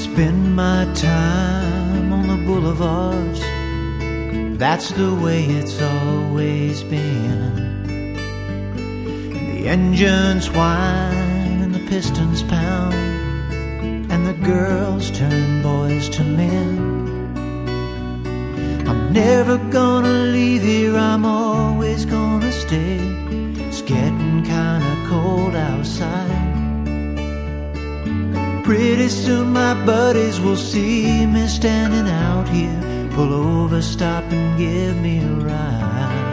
spend my time on the boulevards. That's the way it's always been. The engines whine and the pistons pound, and the girls turn boys to men. I'm never gonna leave here, I'm always gonna stay. It's getting kinda cold outside. Pretty soon my buddies will see me standing out here. Pull over, stop and give me a ride.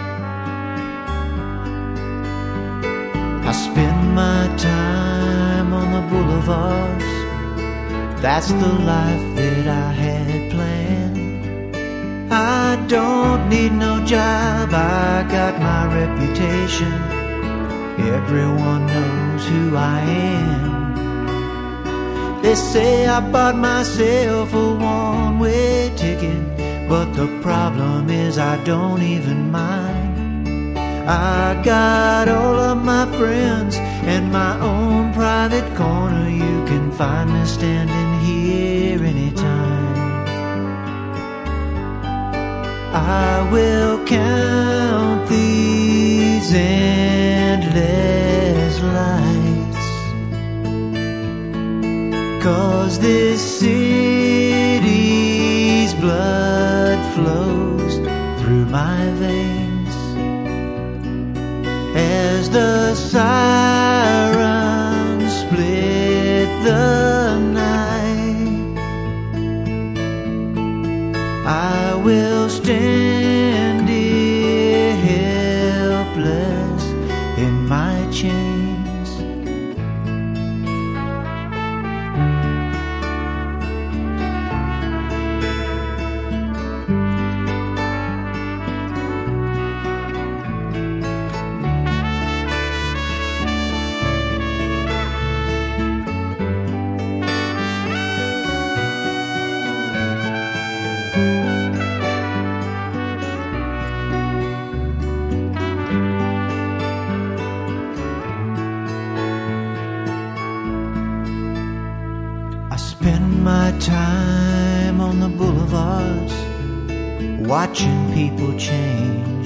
I spend my time on the boulevards. That's the life that I had planned. I don't need no job, I got my reputation. Everyone knows who I am. They say I bought myself a one-way ticket, but the problem is I don't even mind. I got all of my friends and my own private corner. You can find me standing here anytime. I will count these endless lights, 'cause this city's blood flows through my veins as the sirens split the night. I will stand here helpless in my chains. Spend my time on the boulevards, watching people change.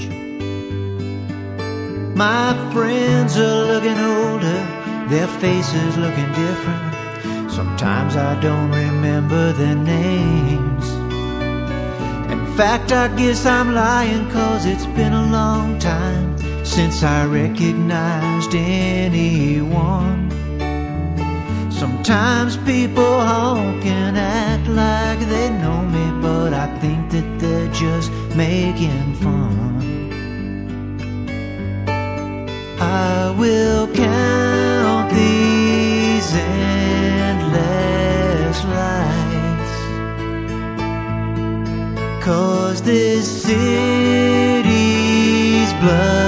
My friends are looking older, their faces looking different. Sometimes I don't remember their names. In fact, I guess I'm lying, 'cause it's been a long time since I recognized anyone. Sometimes people honk and act like they know me, but I think that they're just making fun. I will count these endless lights, 'cause this city's blood